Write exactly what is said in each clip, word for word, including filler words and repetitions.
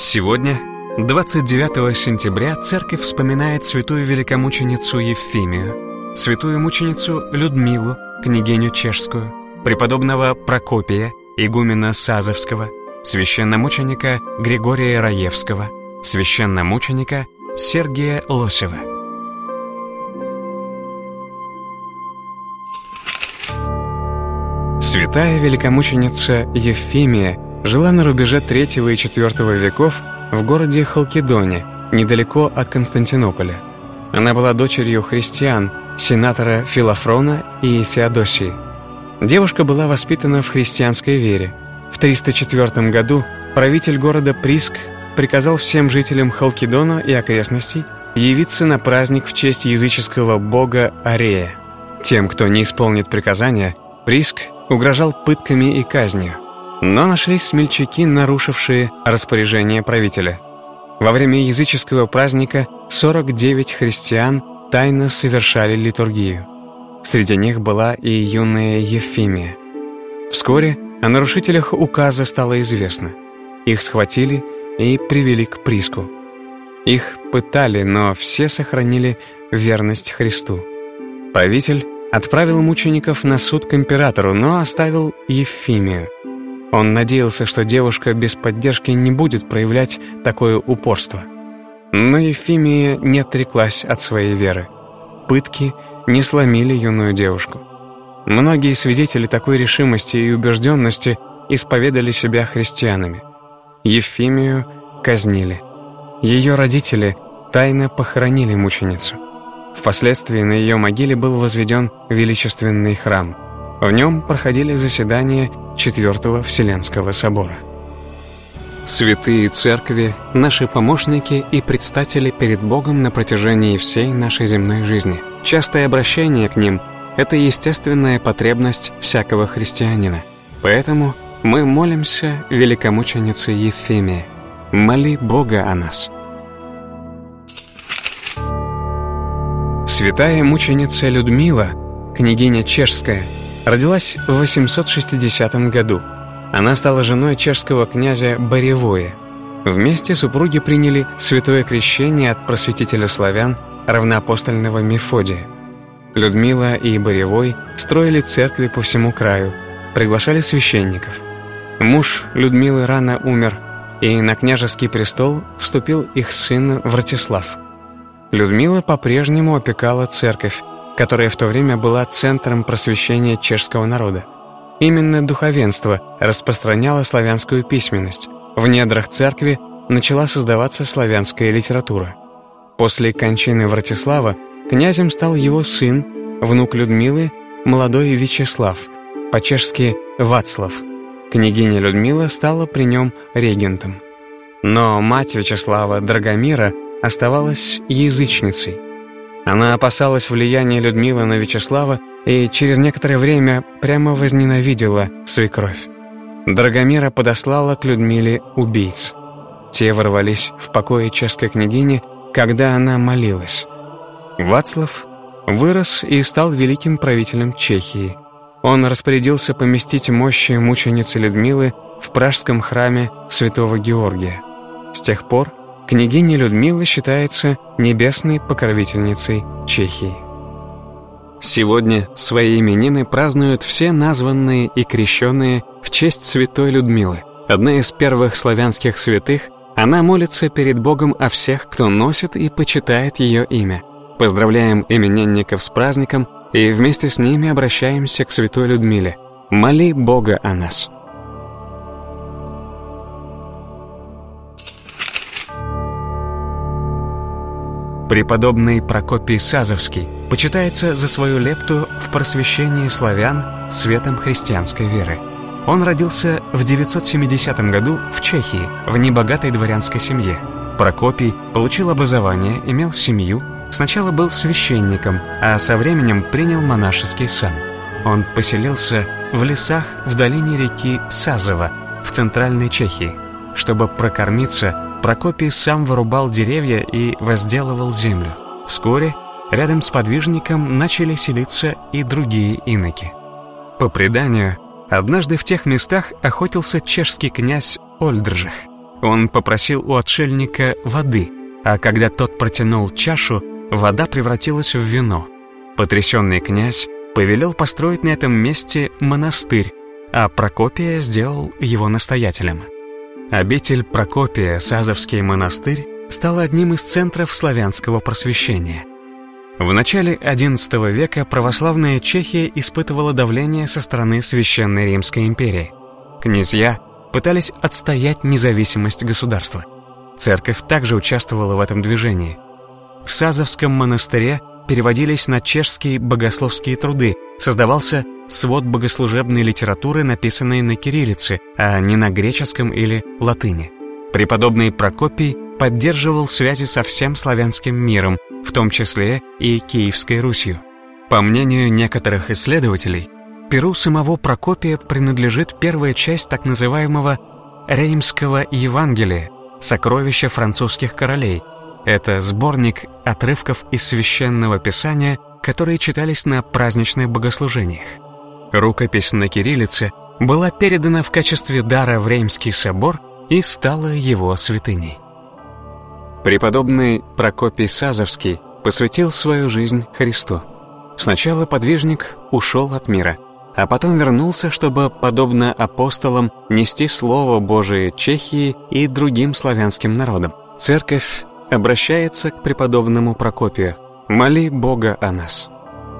Сегодня, двадцать девятого сентября, церковь вспоминает святую великомученицу Евфимию, святую мученицу Людмилу, княгиню чешскую, преподобного Прокопия, игумена Сазовского, священномученика Григория Раевского, священномученика Сергия Лосева. Святая великомученица Евфимия жила на рубеже третьего и четвёртого веков в городе Халкидоне, недалеко от Константинополя. Она была дочерью христиан, сенатора Филофрона и Феодосии. Девушка была воспитана в христианской вере. В триста четвёртом году правитель города Приск приказал всем жителям Халкидона и окрестностей явиться на праздник в честь языческого бога Арея. Тем, кто не исполнит приказания, Приск угрожал пытками и казнью. Но нашлись смельчаки, нарушившие распоряжение правителя. Во время языческого праздника сорок девять христиан тайно совершали литургию. Среди них была и юная Евфимия. Вскоре о нарушителях указа стало известно. Их схватили и привели к Приску. Их пытали, но все сохранили верность Христу. Правитель отправил мучеников на суд к императору, но оставил Евфимию. Он надеялся, что девушка без поддержки не будет проявлять такое упорство. Но Евфимия не отреклась от своей веры. Пытки не сломили юную девушку. Многие свидетели такой решимости и убежденности исповедали себя христианами. Евфимию казнили. Ее родители тайно похоронили мученицу. Впоследствии на ее могиле был возведен величественный храм. В нем проходили заседания Четвертого Вселенского собора. Святые церкви — наши помощники и предстатели перед Богом на протяжении всей нашей земной жизни. Частое обращение к ним — это естественная потребность всякого христианина. Поэтому мы молимся великомученице Евфимии. Моли Бога о нас. Святая мученица Людмила, княгиня чешская, родилась в восемьсот шестидесятом году. Она стала женой чешского князя Боревоя. Вместе супруги приняли святое крещение от просветителя славян, равноапостольного Мефодия. Людмила и Боревой строили церкви по всему краю, приглашали священников. Муж Людмилы рано умер, и на княжеский престол вступил их сын Вратислав. Людмила по-прежнему опекала церковь, которая в то время была центром просвещения чешского народа. Именно духовенство распространяло славянскую письменность. В недрах церкви начала создаваться славянская литература. После кончины Вратислава князем стал его сын, внук Людмилы, молодой Вячеслав, по-чешски Вацлав. Княгиня Людмила стала при нем регентом. Но мать Вячеслава, Драгомира, оставалась язычницей. Она опасалась влияния Людмилы на Вячеслава и через некоторое время прямо возненавидела свекровь. Драгомира подослала к Людмиле убийц. Те ворвались в покои чешской княгини, когда она молилась. Вацлав вырос и стал великим правителем Чехии. Он распорядился поместить мощи мученицы Людмилы в пражском храме святого Георгия. С тех пор княгиня Людмила считается небесной покровительницей Чехии. Сегодня свои именины празднуют все названные и крещенные в честь святой Людмилы. Одна из первых славянских святых, она молится перед Богом о всех, кто носит и почитает ее имя. Поздравляем именинников с праздником и вместе с ними обращаемся к святой Людмиле. Моли Бога о нас. Преподобный Прокопий Сазовский почитается за свою лепту в просвещении славян светом христианской веры. Он родился в девятьсот семидесятом году в Чехии, в небогатой дворянской семье. Прокопий получил образование, имел семью, сначала был священником, а со временем принял монашеский сан. Он поселился в лесах в долине реки Сазова в центральной Чехии. Чтобы прокормиться, Прокопий сам вырубал деревья и возделывал землю. Вскоре рядом с подвижником начали селиться и другие иноки. По преданию, однажды в тех местах охотился чешский князь Ольдржих. Он попросил у отшельника воды, а когда тот протянул чашу, вода превратилась в вино. Потрясенный князь повелел построить на этом месте монастырь, а Прокопия сделал его настоятелем. Обитель Прокопия, Сазовский монастырь, стала одним из центров славянского просвещения. В начале одиннадцатого века православная Чехия испытывала давление со стороны Священной Римской империи. Князья пытались отстоять независимость государства. Церковь также участвовала в этом движении. В Сазовском монастыре переводились на чешские богословские труды, создавался свод богослужебной литературы, написанной на кириллице, а не на греческом или латыни. Преподобный Прокопий поддерживал связи со всем славянским миром, в том числе и Киевской Русью. По мнению некоторых исследователей, перу самого Прокопия принадлежит первая часть так называемого Реймского Евангелия, сокровища французских королей. Это сборник отрывков из Священного Писания, которые читались на праздничных богослужениях. Рукопись на кириллице была передана в качестве дара в Реймский собор и стала его святыней. Преподобный Прокопий Сазовский посвятил свою жизнь Христу. Сначала подвижник ушел от мира, а потом вернулся, чтобы, подобно апостолам, нести Слово Божие Чехии и другим славянским народам. Церковь обращается к преподобному Прокопию: «Моли Бога о нас».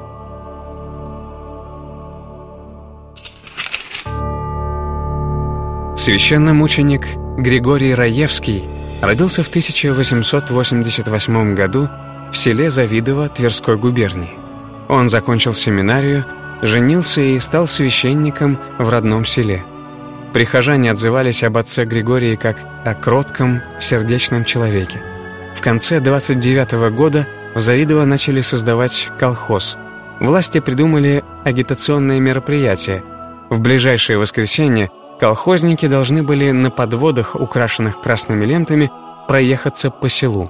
Священномученик Григорий Раевский родился в тысяча восемьсот восемьдесят восьмом году в селе Завидово Тверской губернии. Он закончил семинарию, женился и стал священником в родном селе. Прихожане отзывались об отце Григории как о кротком, сердечном человеке. В конце двадцать девятого года в Завидово начали создавать колхоз. Власти придумали агитационные мероприятия. В ближайшее воскресенье колхозники должны были на подводах, украшенных красными лентами, проехаться по селу.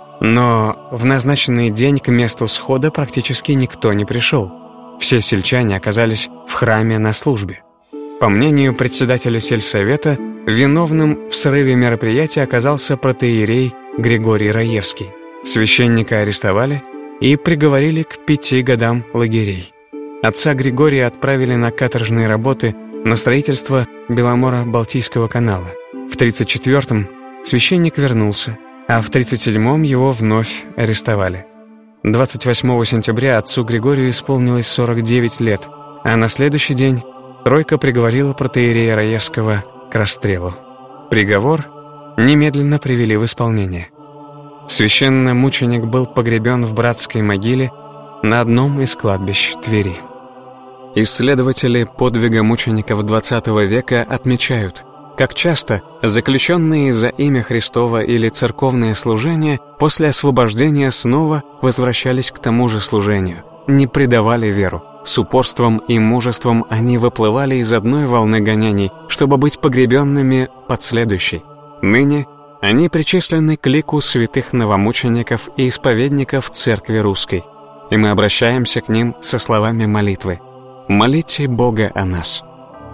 Но в назначенный день к месту схода практически никто не пришел. Все сельчане оказались в храме на службе. По мнению председателя сельсовета, виновным в срыве мероприятия оказался протоиерей Григорий Раевский. Священника арестовали и приговорили к пяти годам лагерей. Отца Григория отправили на каторжные работы на строительство Беломоро-Балтийского канала. В тридцать четвёртом священник вернулся, а в тридцать седьмом его вновь арестовали. двадцать восьмого сентября отцу Григорию исполнилось сорок девять лет, а на следующий день тройка приговорила протоиерея Раевского к расстрелу. Приговор немедленно привели в исполнение. Священномученик был погребен в братской могиле на одном из кладбищ Твери. Исследователи подвига мучеников двадцатого века отмечают, как часто заключенные за имя Христово или церковное служение после освобождения снова возвращались к тому же служению, не предавали веру. С упорством и мужеством они выплывали из одной волны гонений, чтобы быть погребенными под следующей. Ныне они причислены к лику святых новомучеников и исповедников Церкви Русской, и мы обращаемся к ним со словами молитвы: «Молите Бога о нас».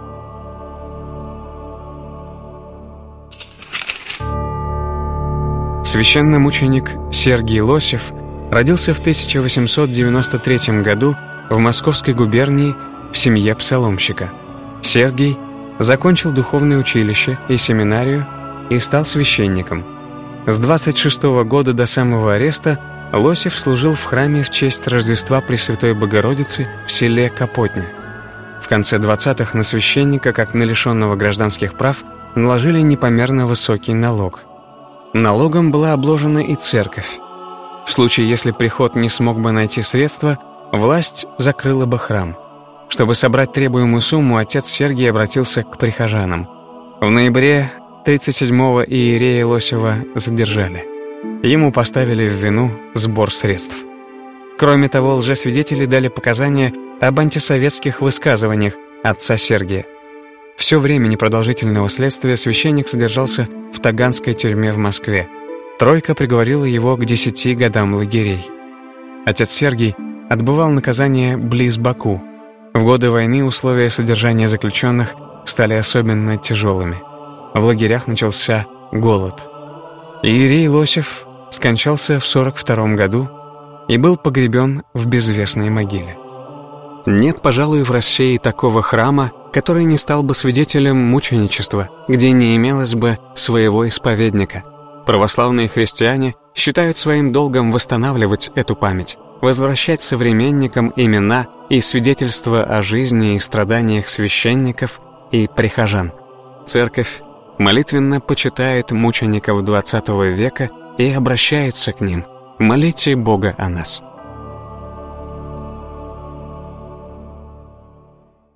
Священномученик Сергий Лосев родился в тысяча восемьсот девяносто третьем году в Московской губернии в семье псаломщика. Сергий закончил духовное училище и семинарию и стал священником. С двадцать шестого года до самого ареста Лосев служил в храме в честь Рождества Пресвятой Богородицы в селе Капотня. В конце двадцатых на священника, как на лишенного гражданских прав, наложили непомерно высокий налог. Налогом была обложена и церковь. В случае, если приход не смог бы найти средства, власть закрыла бы храм. Чтобы собрать требуемую сумму, отец Сергий обратился к прихожанам. В ноябре тридцать седьмого иерея Лосева задержали. Ему поставили в вину сбор средств. Кроме того, лжесвидетели дали показания об антисоветских высказываниях отца Сергия. Все время непродолжительного следствия священник содержался в Таганской тюрьме в Москве. Тройка приговорила его к десяти годам лагерей. Отец Сергий отбывал наказание близ Баку. В годы войны условия содержания заключенных стали особенно тяжелыми. В лагерях начался голод. Иерей Лосев скончался в сорок втором году и был погребен в безвестной могиле. Нет, пожалуй, в России такого храма, который не стал бы свидетелем мученичества, где не имелось бы своего исповедника. Православные христиане считают своим долгом восстанавливать эту память, возвращать современникам имена и свидетельства о жизни и страданиях священников и прихожан. Церковь молитвенно почитает мучеников двадцатого века и обращается к ним: «Молите Бога о нас».